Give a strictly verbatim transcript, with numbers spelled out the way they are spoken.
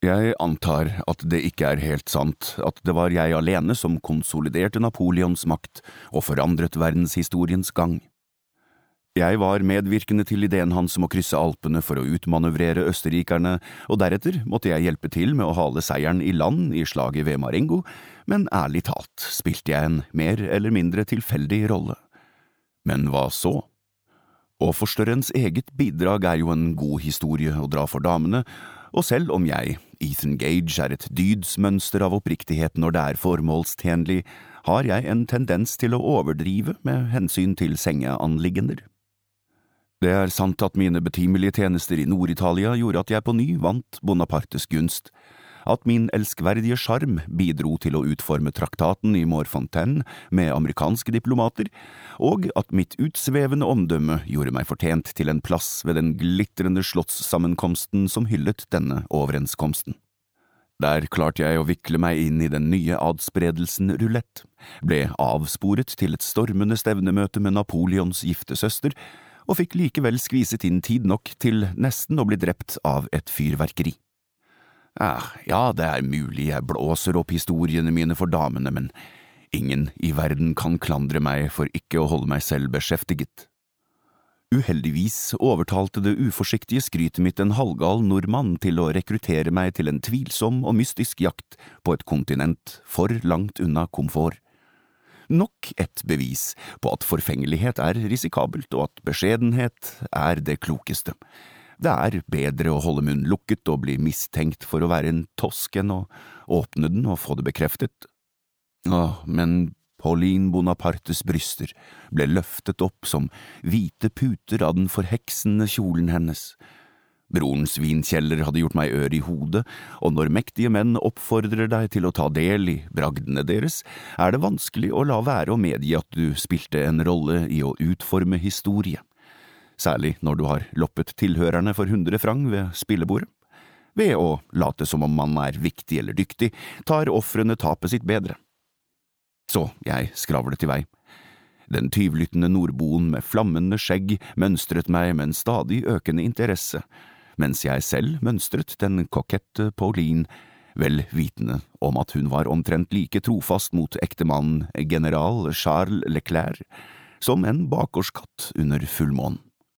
Jeg antar at det ikke er helt sant at det var jeg alene som konsoliderte Napoleons makt og forandret verdenshistoriens gang. Jeg var medvirkende til ideen hans om å krysse Alpene for å utmanøvrere østerrikerne, og deretter måtte jeg hjelpe til med å hale seieren i land i slaget ved Marengo, men ærlig talt spilte jeg en mer eller mindre tilfeldig rolle. Men hva så? Åforstørrens eget bidrag er jo en god historie å dra for damene, og selv om jeg, Ethan Gage, er et dydsmønster av oppriktighet når det er formålstjenlig, har jeg en tendens til å overdrive med hensyn til sengeanliggender. Det er sant at mine betimelige tjenester i Nord-Italia gjorde at jeg på ny vant Bonapartes gunst, at min elskverdige sjarm bidro til å utforme traktaten i Morfontaine med amerikanske diplomater, og at mitt utsvevende omdømme gjorde meg fortjent til en plass ved den glitrende slottssammenkomsten som hyllet denne overenskomsten. Der klarte jeg å vikle meg inn i den nye adspredelsen rulett, ble avsporet til et stormende stevnemøte med Napoleons giftesøster, og fikk likevel skviset inn tid nok til nesten å bli drept av et fyrverkeri. Ah, ja, det er mulig jeg blåser opp historiene mine for damene, men ingen i verden kan klandre meg for ikke å holde meg selv beskjeftiget. Uheldigvis overtalte det uforsiktige skrytet mitt en halvgal nordmann til å rekruttere meg til en tvilsom og mystisk jakt på et kontinent for langt unna komfort. Nok et bevis på at forfengelighet er risikabelt, og at beskjedenhet er det klokeste. Det er bedre å holde munnen lukket og bli mistenkt for å være en tosk enn å åpne den og få det bekreftet. Åh, men Pauline Bonapartes bryster ble løftet opp som hvite puter av den forheksende kjolen hennes. Brorens vinkjeller hadde gjort meg ør i hodet, og når mektige menn oppfordrer deg til å ta del i bragdene deres, er det vanskelig å la være å medgi at du spilte en rolle i å utforme historie. Særlig når du har loppet tilhørerne for hundre frang ved spillebordet. Ved å late som om man er viktig eller dyktig, tar offrene tapet sitt bedre. Så jeg skravlet i vei. Den tyvlyttende nordboen med flammende skjegg mønstret meg med en stadig økende interesse, mens jeg selv mønstret den kokette Pauline, vel vitende om at hun var omtrent like trofast mot ektemannen general Charles Leclerc som en bakgårdskatt under fullmånen.